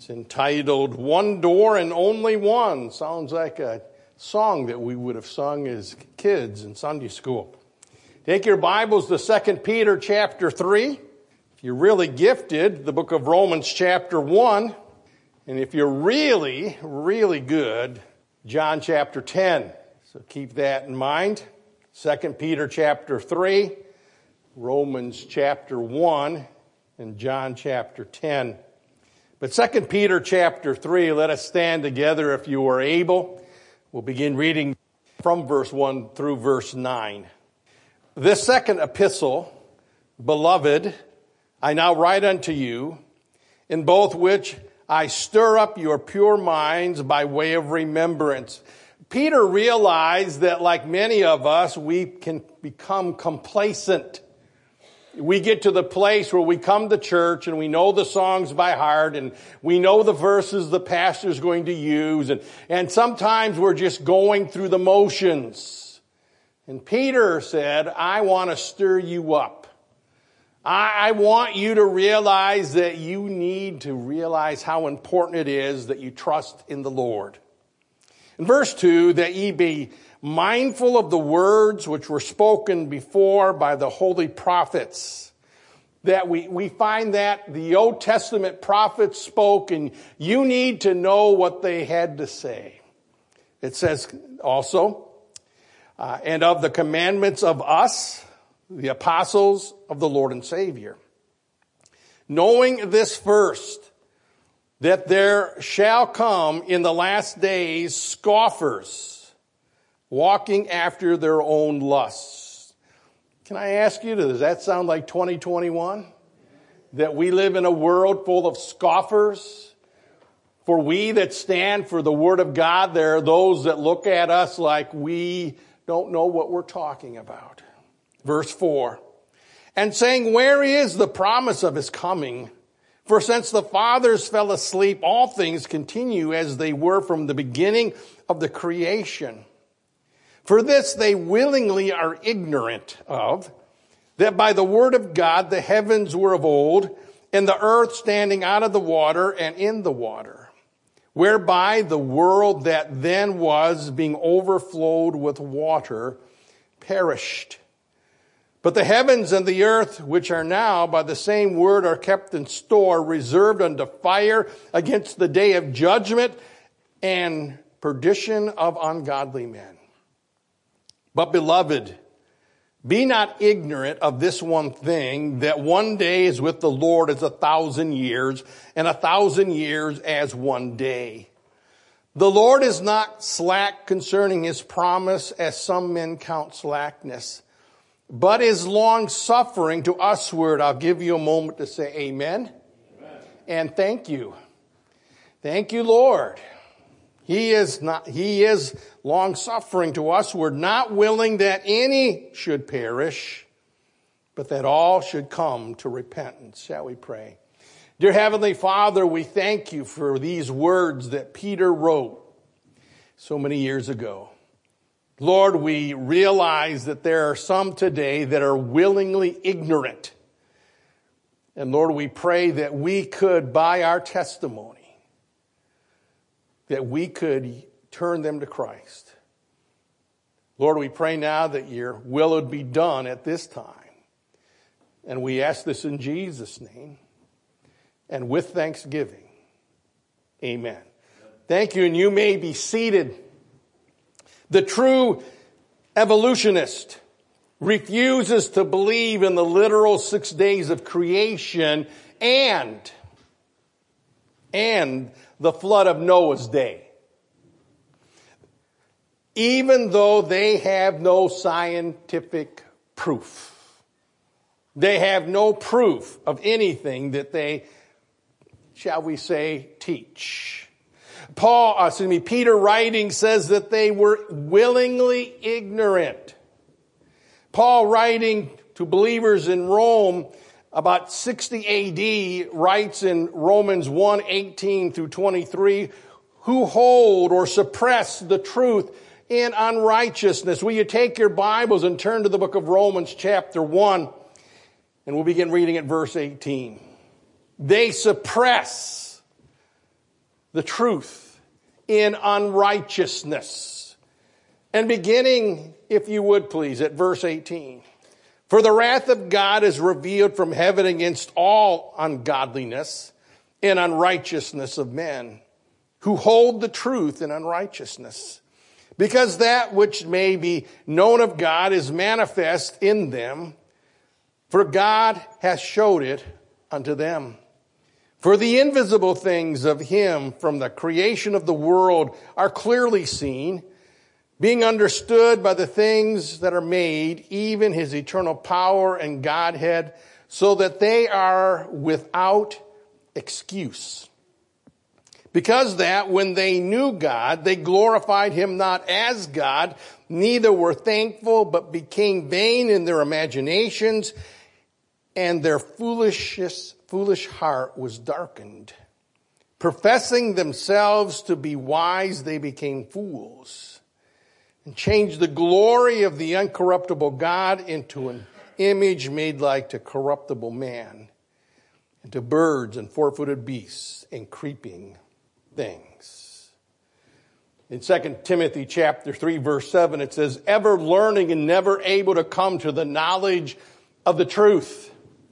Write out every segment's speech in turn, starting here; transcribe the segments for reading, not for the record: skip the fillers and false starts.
It's entitled One Door and Only One. Sounds like a song that we would have sung as kids in Sunday school. Take your Bibles to 2 Peter chapter 3. If you're really gifted, the book of Romans chapter 1. And if you're really, really good, John chapter 10. So keep that in mind. 2 Peter chapter 3, Romans chapter 1, and John chapter 10. But 2 Peter chapter 3, let us stand together if you are able. We'll begin reading from verse 1 through verse 9. This second epistle, beloved, I now write unto you, in both which I stir up your pure minds by way of remembrance. Peter realized that like many of us, we can become complacent. We get to the place where we come to church and we know the songs by heart and we know the verses the pastor's going to use. And sometimes we're just going through the motions. And Peter said, I want to stir you up. I want you to realize that you need to realize how important it is that you trust in the Lord. In verse 2, that ye be mindful of the words which were spoken before by the holy prophets. That we find that the Old Testament prophets spoke, and you need to know what they had to say. It says also, and of the commandments of us, the apostles of the Lord and Savior. Knowing this first, that there shall come in the last days scoffers, walking after their own lusts. Can I ask you, does that sound like 2021? That we live in a world full of scoffers? For we that stand for the Word of God, there are those that look at us like we don't know what we're talking about. Verse 4, and saying, where is the promise of his coming? For since the fathers fell asleep, all things continue as they were from the beginning of the creation. For this they willingly are ignorant of, that by the word of God the heavens were of old, and the earth standing out of the water and in the water, whereby the world that then was, being overflowed with water, perished. But the heavens and the earth, which are now by the same word, are kept in store, reserved unto fire against the day of judgment and perdition of ungodly men. But beloved, be not ignorant of this one thing, that one day is with the Lord as 1,000 years, and 1,000 years as one day. The Lord is not slack concerning his promise, as some men count slackness, but is long-suffering to usward. I'll give you a moment to say amen. Amen. And thank you. Thank you, Lord. He is long-suffering to usward, not willing that any should perish, but that all should come to repentance. Shall we pray? Dear Heavenly Father, we thank you for these words that Peter wrote so many years ago. Lord, we realize that there are some today that are willingly ignorant. And Lord, we pray that we could, by our testimony, that we could turn them to Christ. Lord, we pray now that your will would be done at this time. And we ask this in Jesus' name and with thanksgiving. Amen. Thank you, and you may be seated. The true evolutionist refuses to believe in the literal 6 days of creation and the flood of Noah's day. Even though they have no scientific proof. They have no proof of anything that they, shall we say, teach. Peter writing says that they were willingly ignorant. Paul, writing to believers in Rome about 60 AD, writes in Romans 1:18 through 23, who hold or suppress the truth in unrighteousness. Will you take your Bibles and turn to the book of Romans chapter 1, and we'll begin reading at verse 18. They suppress the truth in unrighteousness. And beginning, if you would please, at verse 18. For the wrath of God is revealed from heaven against all ungodliness and unrighteousness of men, who hold the truth in unrighteousness. Because that which may be known of God is manifest in them, for God hath showed it unto them. For the invisible things of him from the creation of the world are clearly seen, being understood by the things that are made, even his eternal power and Godhead, so that they are without excuse. Because that when they knew God, they glorified him not as God, neither were thankful, but became vain in their imaginations, and their foolish heart was darkened. Professing themselves to be wise, they became fools, and changed the glory of the uncorruptible God into an image made like to corruptible man, and to birds and four-footed beasts and creeping things. In 2 Timothy chapter 3, verse 7, it says, ever learning and never able to come to the knowledge of the truth.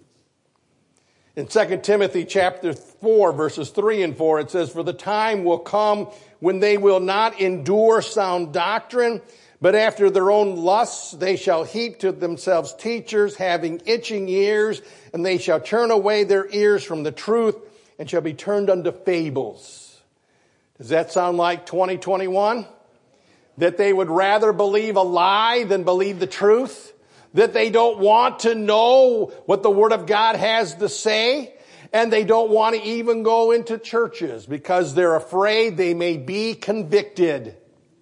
In 2 Timothy chapter 4, verses 3 and 4, it says, for the time will come when they will not endure sound doctrine, but after their own lusts they shall heap to themselves teachers having itching ears, and they shall turn away their ears from the truth and shall be turned unto fables. Does that sound like 2021? That they would rather believe a lie than believe the truth? That they don't want to know what the Word of God has to say? And they don't want to even go into churches because they're afraid they may be convicted.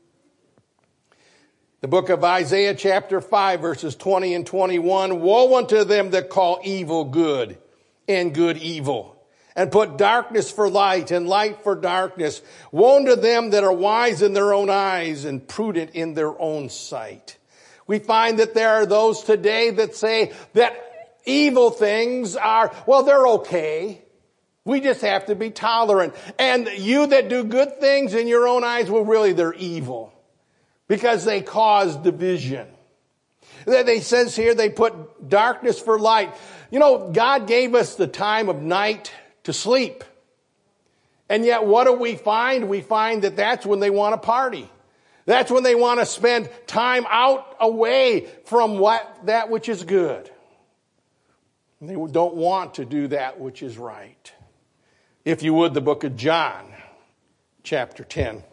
The book of Isaiah chapter 5 verses 20 and 21. Woe unto them that call evil good and good evil, and put darkness for light and light for darkness. Woe unto them that are wise in their own eyes and prudent in their own sight. We find that there are those today that say that evil things are, well, they're okay. We just have to be tolerant. And you that do good things in your own eyes, well, really they're evil because they cause division. They says here they put darkness for light. You know, God gave us the time of night to sleep. And yet what do we find? We find that that's when they want to party. That's when they want to spend time out away from that which is good. And they don't want to do that which is right. If you would, the book of John, chapter 10.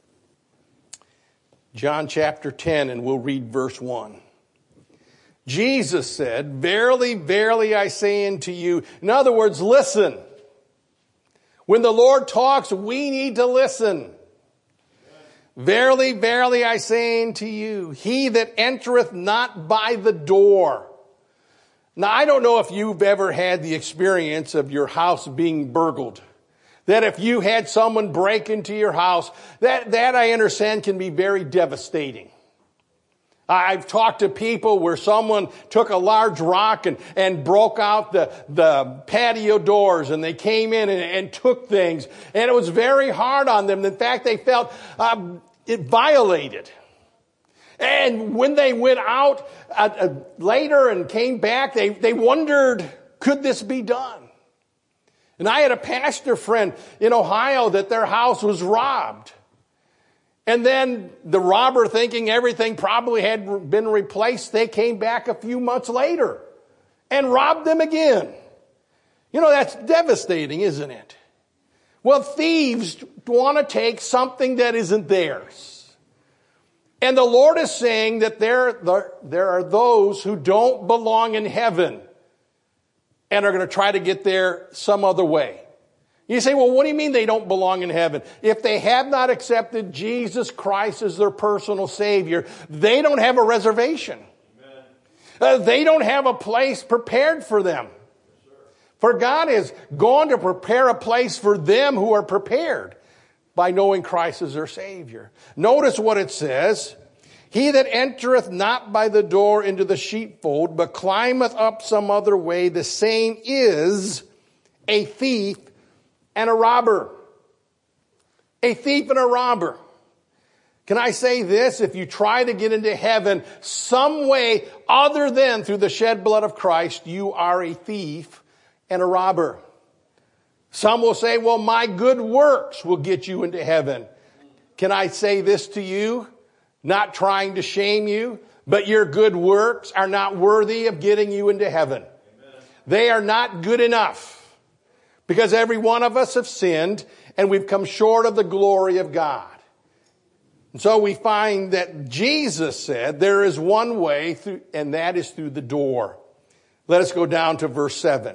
John chapter 10, and we'll read verse 1. Jesus said, verily, verily, I say unto you. In other words, listen. When the Lord talks, we need to listen. Verily, verily, I say unto you, he that entereth not by the door. Now, I don't know if you've ever had the experience of your house being burgled. That if you had someone break into your house, that I understand can be very devastating. I've talked to people where someone took a large rock and broke out the patio doors, and they came in and took things. And it was very hard on them. In fact, they felt it violated. And when they went out later and came back, they wondered, could this be done? And I had a pastor friend in Ohio that their house was robbed. And then the robber, thinking everything probably had been replaced, they came back a few months later and robbed them again. You know, that's devastating, isn't it? Well, thieves want to take something that isn't theirs. And the Lord is saying that there are those who don't belong in heaven and are going to try to get there some other way. You say, well, what do you mean they don't belong in heaven? If they have not accepted Jesus Christ as their personal Savior, they don't have a reservation. They don't have a place prepared for them. For God is going to prepare a place for them who are prepared by knowing Christ as their Savior. Notice what it says. He that entereth not by the door into the sheepfold, but climbeth up some other way, the same is a thief and a robber. a thief and a robber. Can I say this? If you try to get into heaven some way other than through the shed blood of Christ, you are a thief and a robber. Some will say, well, my good works will get you into heaven. Can I say this to you? Not trying to shame you, but your good works are not worthy of getting you into heaven. Amen. They are not good enough. Because every one of us have sinned and we've come short of the glory of God. And so we find that Jesus said there is one way through, and that is through the door. Let us go down to verse 7.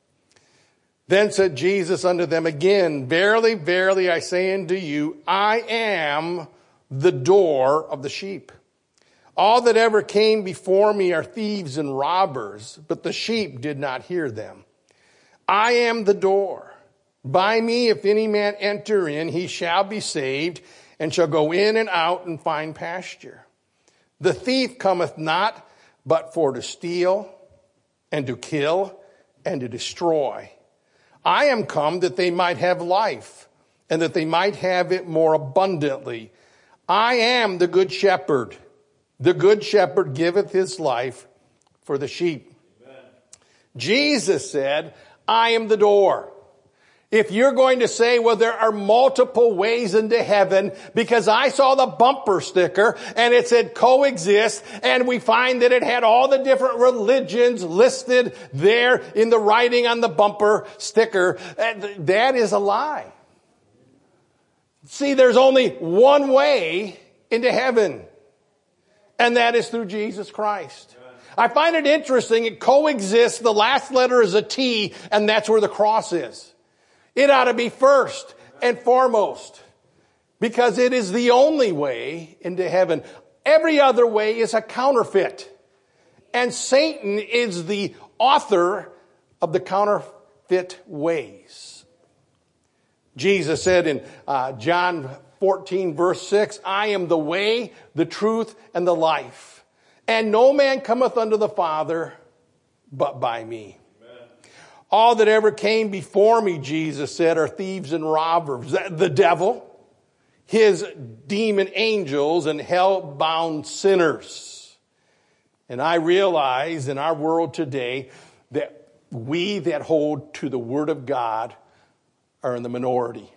Then said Jesus unto them again, verily, verily, I say unto you, I am the door of the sheep. All that ever came before me are thieves and robbers, but the sheep did not hear them. I am the door. By me, if any man enter in, he shall be saved, and shall go in and out and find pasture. The thief cometh not, but for to steal, and to kill, and to destroy. I am come that they might have life, and that they might have it more abundantly. I am the good shepherd. The good shepherd giveth his life for the sheep. Amen. Jesus said, I am the door. If you're going to say, well, there are multiple ways into heaven because I saw the bumper sticker and it said coexist, and we find that it had all the different religions listed there in the writing on the bumper sticker, that is a lie. See, there's only one way into heaven, and that is through Jesus Christ. I find it interesting, it coexists, the last letter is a T, and that's where the cross is. It ought to be first and foremost, because it is the only way into heaven. Every other way is a counterfeit. And Satan is the author of the counterfeit ways. Jesus said in John 14 verse 6, I am the way, the truth, and the life. And no man cometh unto the Father but by me. All that ever came before me, Jesus said, are thieves and robbers. The devil, his demon angels, and hell-bound sinners. And I realize in our world today that we that hold to the Word of God are in the minority.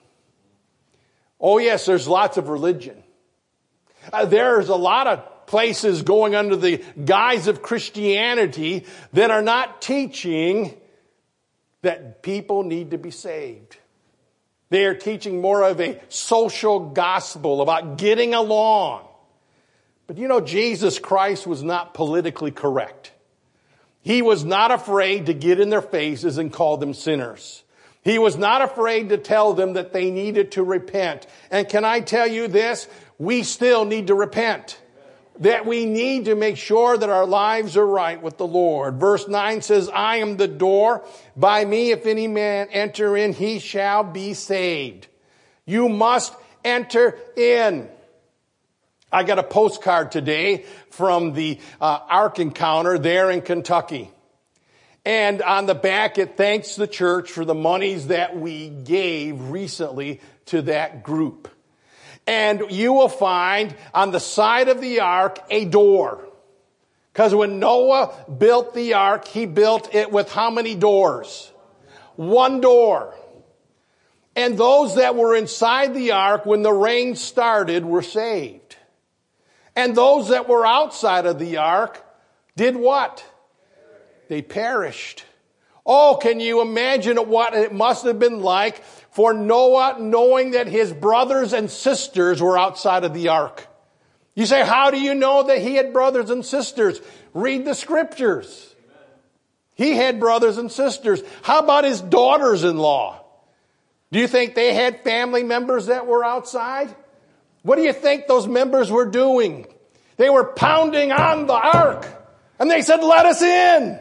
Oh yes, there's lots of religion. There's a lot of places going under the guise of Christianity that are not teaching that people need to be saved. They are teaching more of a social gospel about getting along. But you know, Jesus Christ was not politically correct. He was not afraid to get in their faces and call them sinners. He was not afraid to tell them that they needed to repent. And can I tell you this? We still need to repent. That we need to make sure that our lives are right with the Lord. Verse 9 says, I am the door. By me, if any man enter in, he shall be saved. You must enter in. I got a postcard today from the Ark Encounter there in Kentucky. And on the back, it thanks the church for the monies that we gave recently to that group. And you will find on the side of the ark a door. Because when Noah built the ark, he built it with how many doors? One door. And those that were inside the ark when the rain started were saved. And those that were outside of the ark did what? They perished. Oh, can you imagine what it must have been like for Noah knowing that his brothers and sisters were outside of the ark? You say, how do you know that he had brothers and sisters? Read the scriptures. He had brothers and sisters. How about his daughters-in-law? Do you think they had family members that were outside? What do you think those members were doing? They were pounding on the ark. And they said, let us in.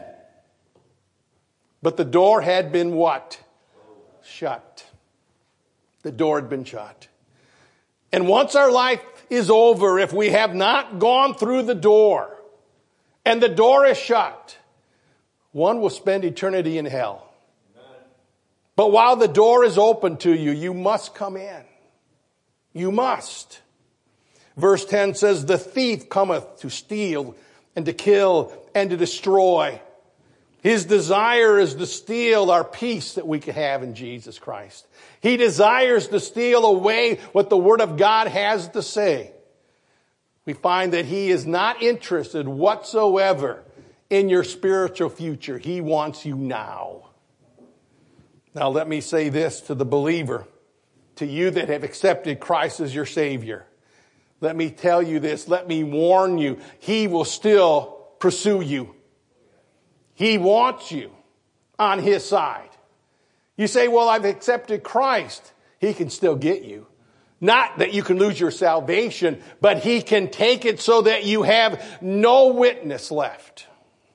But the door had been what? Shut. The door had been shut. And once our life is over, if we have not gone through the door, and the door is shut, one will spend eternity in hell. But while the door is open to you, you must come in. You must. Verse 10 says, the thief cometh to steal and to kill and to destroy. His desire is to steal our peace that we can have in Jesus Christ. He desires to steal away what the Word of God has to say. We find that he is not interested whatsoever in your spiritual future. He wants you now. Now let me say this to the believer, to you that have accepted Christ as your Savior. Let me tell you this, let me warn you, he will still pursue you. He wants you on his side. You say, well, I've accepted Christ. He can still get you. Not that you can lose your salvation, but he can take it so that you have no witness left.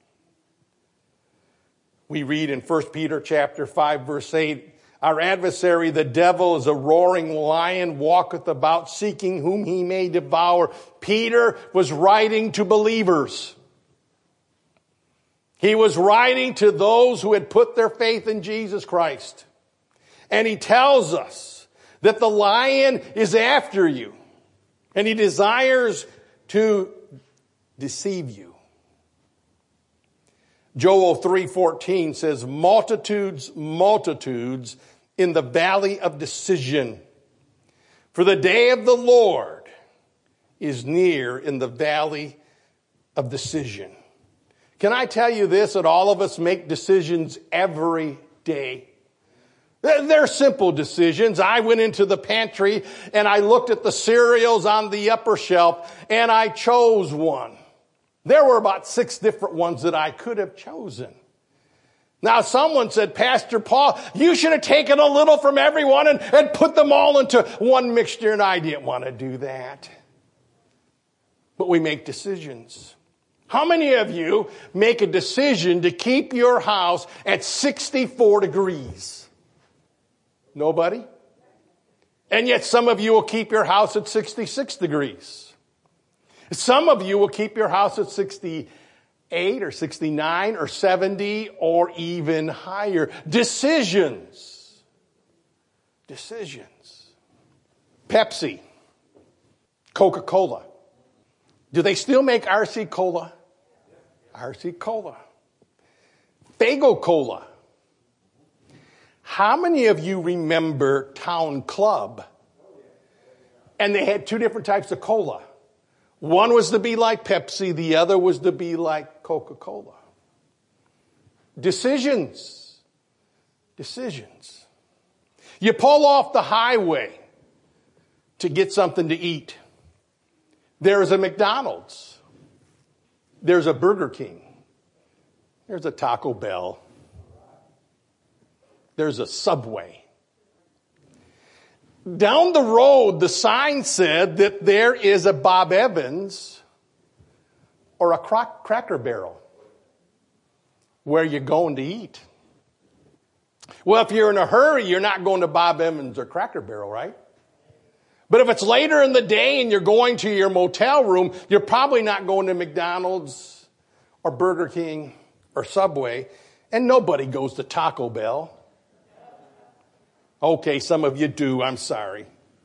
We read in 1 Peter chapter 5, verse 8, our adversary, the devil, is a roaring lion, walketh about, seeking whom he may devour. Peter was writing to believers. He was writing to those who had put their faith in Jesus Christ. And he tells us that the lion is after you, and he desires to deceive you. Joel 3:14 says, multitudes, multitudes in the valley of decision. For the day of the Lord is near in the valley of decision. Can I tell you this, that all of us make decisions every day? They're simple decisions. I went into the pantry and I looked at the cereals on the upper shelf and I chose one. There were about 6 different ones that I could have chosen. Now someone said, Pastor Paul, you should have taken a little from everyone and put them all into one mixture, and I didn't want to do that. But we make decisions. How many of you make a decision to keep your house at 64 degrees? Nobody? And yet some of you will keep your house at 66 degrees. Some of you will keep your house at 68 or 69 or 70 or even higher. Decisions. Decisions. Pepsi. Coca-Cola. Do they still make RC Cola? RC Cola. Faygo Cola. How many of you remember Town Club? And they had 2 different types of cola. One was to be like Pepsi. The other was to be like Coca-Cola. Decisions. Decisions. You pull off the highway to get something to eat. There's a McDonald's. There's a Burger King. There's a Taco Bell. There's a Subway. Down the road, the sign said that there is a Bob Evans or a Cracker Barrel. Where you going to eat? Well, if you're in a hurry, you're not going to Bob Evans or Cracker Barrel, right? But if it's later in the day and you're going to your motel room, you're probably not going to McDonald's or Burger King or Subway, and nobody goes to Taco Bell. Okay, some of you do, I'm sorry.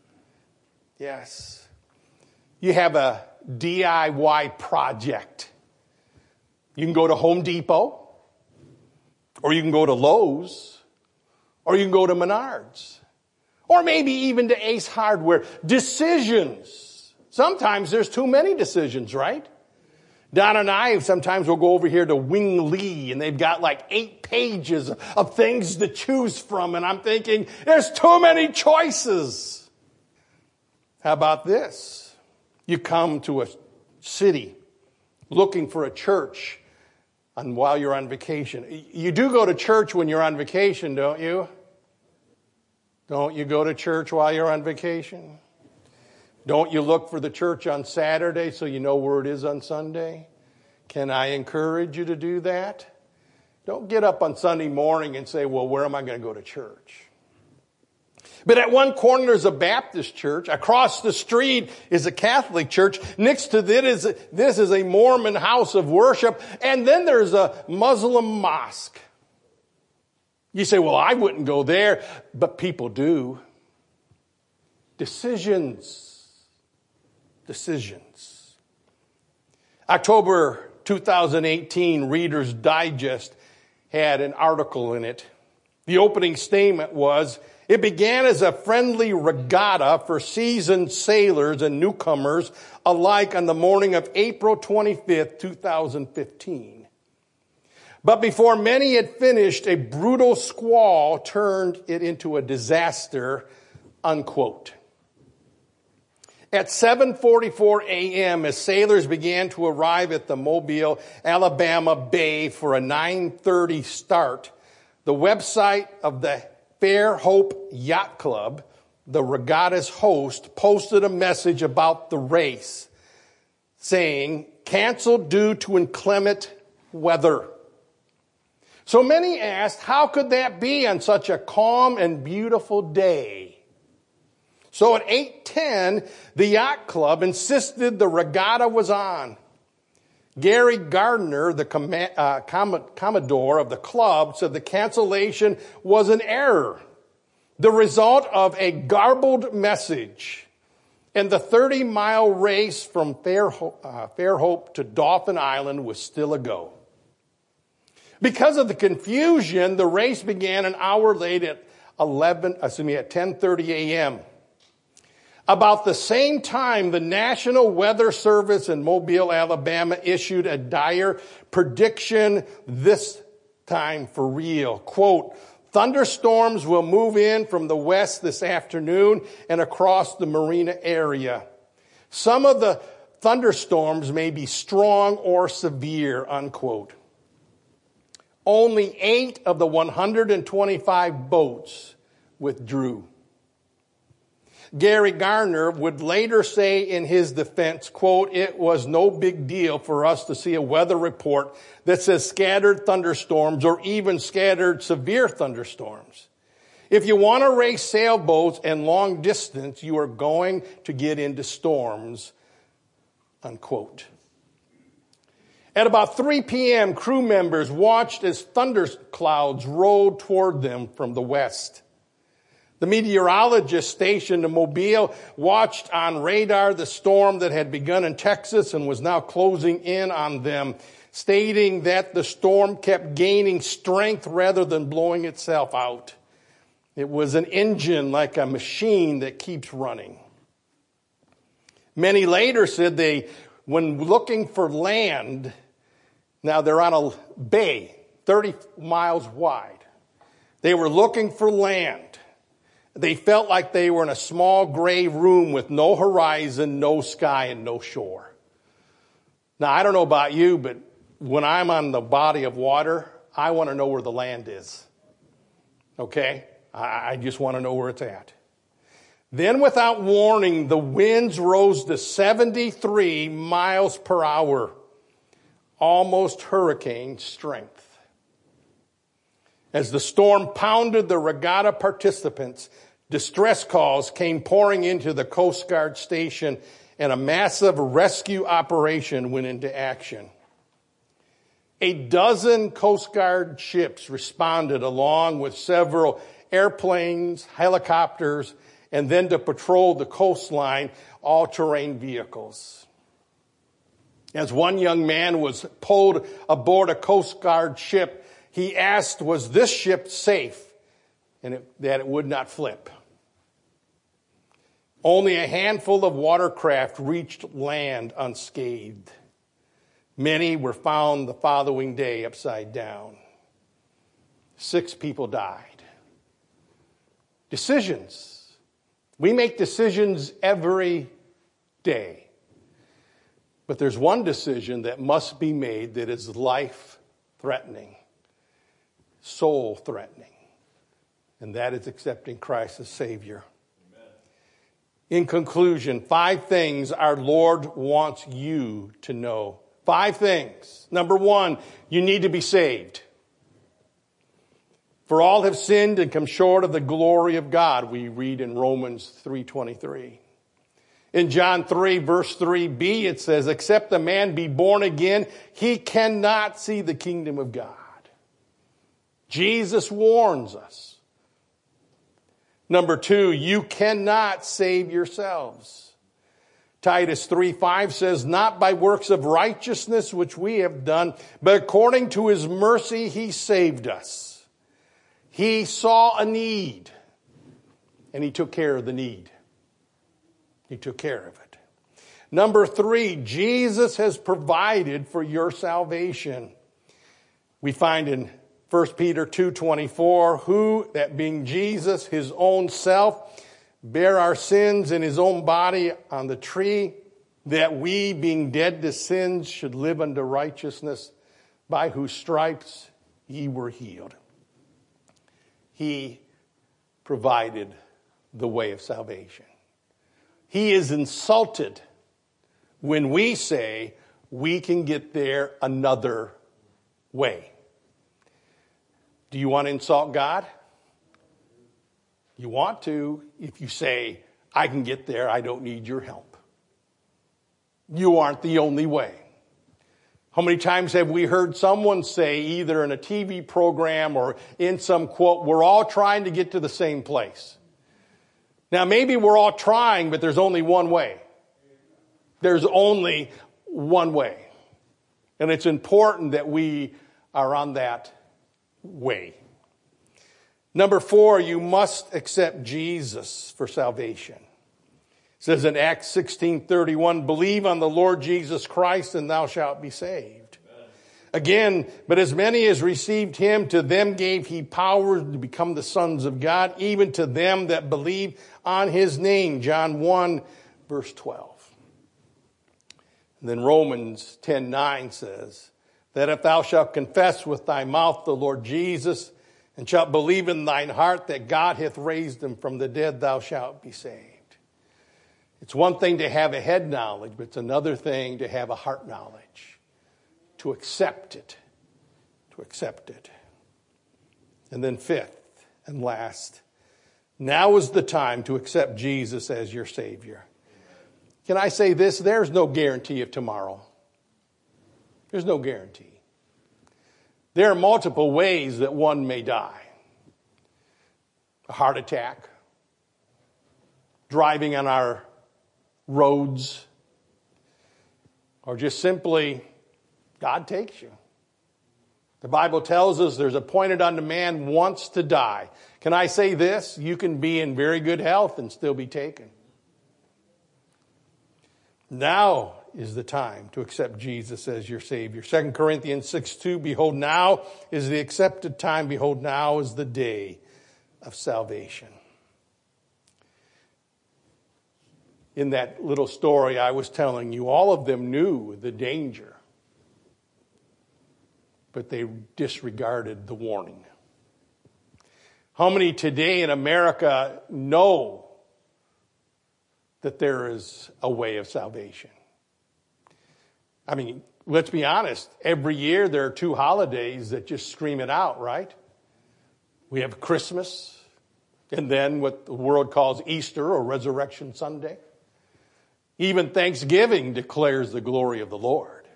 Yes. You have a DIY project. You can go to Home Depot, or you can go to Lowe's, or you can go to Menards, or maybe even to Ace Hardware. Decisions. Sometimes there's too many decisions, right? Don and I sometimes will go over here to Wing Lee, and they've got like 8 pages of things to choose from, and I'm thinking, there's too many choices. How about this? You come to a city looking for a church while you're on vacation. You do go to church when you're on vacation, don't you? Don't you go to church while you're on vacation? Don't you look for the church on Saturday so you know where it is on Sunday? Can I encourage you to do that? Don't get up on Sunday morning and say, well, where am I going to go to church? But at one corner is a Baptist church. Across the street is a Catholic church. Next to this is a Mormon house of worship. And then there's a Muslim mosque. You say, well, I wouldn't go there, but people do. Decisions. Decisions. October 2018, Reader's Digest had an article in it. The opening statement was, "It began as a friendly regatta for seasoned sailors and newcomers alike on the morning of April 25th, 2015. But before many had finished, a brutal squall turned it into a disaster," unquote. At 7:44 a.m., as sailors began to arrive at the Mobile, Alabama Bay for a 9:30 start, the website of the Fairhope Yacht Club, the regatta's host, posted a message about the race, saying, "Canceled due to inclement weather." So many asked, how could that be on such a calm and beautiful day? So at 8:10, the yacht club insisted the regatta was on. Gary Gardner, the commodore of the club, said the cancellation was an error, the result of a garbled message, and the 30-mile race from Fairhope to Dauphin Island was still a go. Because of the confusion, the race began an hour late at 10:30 a.m. About the same time, the National Weather Service in Mobile, Alabama issued a dire prediction, this time for real. Quote, "Thunderstorms will move in from the west this afternoon and across the marina area. Some of the thunderstorms may be strong or severe," unquote. Only 8 of the 125 boats withdrew. Gary Gardner would later say in his defense, quote, "It was no big deal for us to see a weather report that says scattered thunderstorms or even scattered severe thunderstorms. If you want to race sailboats and long distance, you are going to get into storms," unquote. At about 3 p.m., crew members watched as thunder clouds rolled toward them from the west. The meteorologist stationed in Mobile watched on radar the storm that had begun in Texas and was now closing in on them, stating that the storm kept gaining strength rather than blowing itself out. It was an engine like a machine that keeps running. Many later said when looking for land, now they're on a bay 30 miles wide. They were looking for land. They felt like they were in a small gray room with no horizon, no sky, and no shore. Now, I don't know about you, but when I'm on the body of water, I want to know where the land is. Okay? I just want to know where it's at. Then, without warning, the winds rose to 73 miles per hour, almost hurricane strength. As the storm pounded the regatta participants, distress calls came pouring into the Coast Guard station, and a massive rescue operation went into action. 12 Coast Guard ships responded, along with several airplanes, helicopters, and then to patrol the coastline, all-terrain vehicles. As one young man was pulled aboard a Coast Guard ship, he asked, was this ship safe and that it would not flip? Only a handful of watercraft reached land unscathed. Many were found the following day upside down. 6 people died. Decisions. We make decisions every day. But there's one decision that must be made that is life-threatening, soul-threatening, and that is accepting Christ as Savior. Amen. In conclusion, 5 things our Lord wants you to know. 5 things. Number 1, you need to be saved. For all have sinned and come short of the glory of God, we read in Romans 3:23. In John 3, verse 3b, it says, except a man be born again, he cannot see the kingdom of God. Jesus warns us. Number 2, you cannot save yourselves. Titus 3:5 says, not by works of righteousness which we have done, but according to his mercy he saved us. He saw a need, and he took care of the need. He took care of it. Number 3, Jesus has provided for your salvation. We find in 1 Peter 2:24, who, that being Jesus, his own self, bear our sins in his own body on the tree, that we, being dead to sins, should live unto righteousness, by whose stripes ye were healed. He provided the way of salvation. He is insulted when we say we can get there another way. Do you want to insult God? You want to if you say, I can get there, I don't need your help. You aren't the only way. How many times have we heard someone say, either in a TV program or in some quote, we're all trying to get to the same place. Now maybe we're all trying, but there's only one way. There's only one way. And it's important that we are on that way. Number 4, you must accept Jesus for salvation. It says in Acts 16:31, believe on the Lord Jesus Christ and thou shalt be saved. Again, but as many as received him, to them gave he power to become the sons of God, even to them that believe on his name. John 1, verse 12. And then Romans 10:9 says, that if thou shalt confess with thy mouth the Lord Jesus, and shalt believe in thine heart that God hath raised him from the dead, thou shalt be saved. It's one thing to have a head knowledge, but it's another thing to have a heart knowledge. To accept it. To accept it. And then 5th and last, now is the time to accept Jesus as your Savior. Can I say this? There's no guarantee of tomorrow. There's no guarantee. There are multiple ways that one may die. A heart attack, driving on our roads, or just simply God takes you. The Bible tells us there's appointed unto man once to die. Can I say this? You can be in very good health and still be taken. Now is the time to accept Jesus as your Savior. 2 Corinthians 6:2, behold, now is the accepted time. Behold, now is the day of salvation. In that little story I was telling you, all of them knew the danger, but they disregarded the warning. How many today in America know that there is a way of salvation? I mean, let's be honest. Every year there are 2 holidays that just scream it out, right? We have Christmas, and then what the world calls Easter or Resurrection Sunday. Even Thanksgiving declares the glory of the Lord.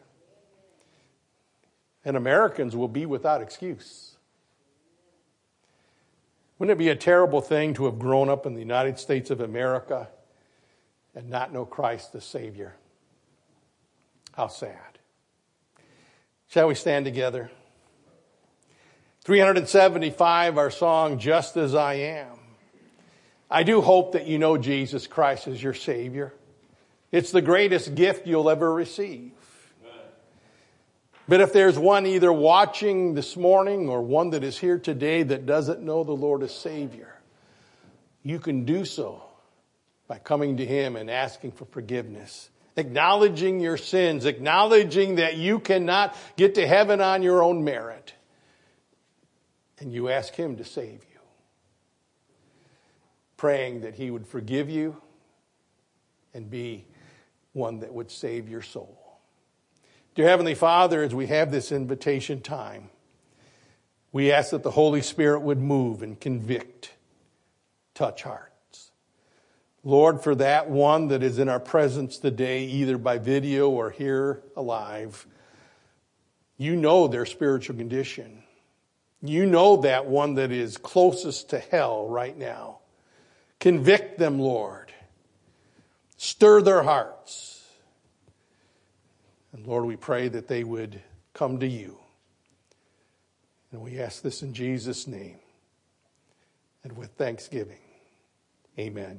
And Americans will be without excuse. Wouldn't it be a terrible thing to have grown up in the United States of America and not know Christ the Savior? How sad. Shall we stand together? 375, our song, Just As I Am. I do hope that you know Jesus Christ as your Savior. It's the greatest gift you'll ever receive. But if there's one either watching this morning or one that is here today that doesn't know the Lord as Savior, you can do so by coming to him and asking for forgiveness. Acknowledging your sins, acknowledging that you cannot get to heaven on your own merit. And you ask him to save you. Praying that he would forgive you and be one that would save your soul. Dear Heavenly Father, as we have this invitation time, we ask that the Holy Spirit would move and convict, touch hearts. Lord, for that one that is in our presence today, either by video or here alive, you know their spiritual condition. You know that one that is closest to hell right now. Convict them, Lord. Stir their hearts. And Lord, we pray that they would come to you. And we ask this in Jesus' name and with thanksgiving. Amen.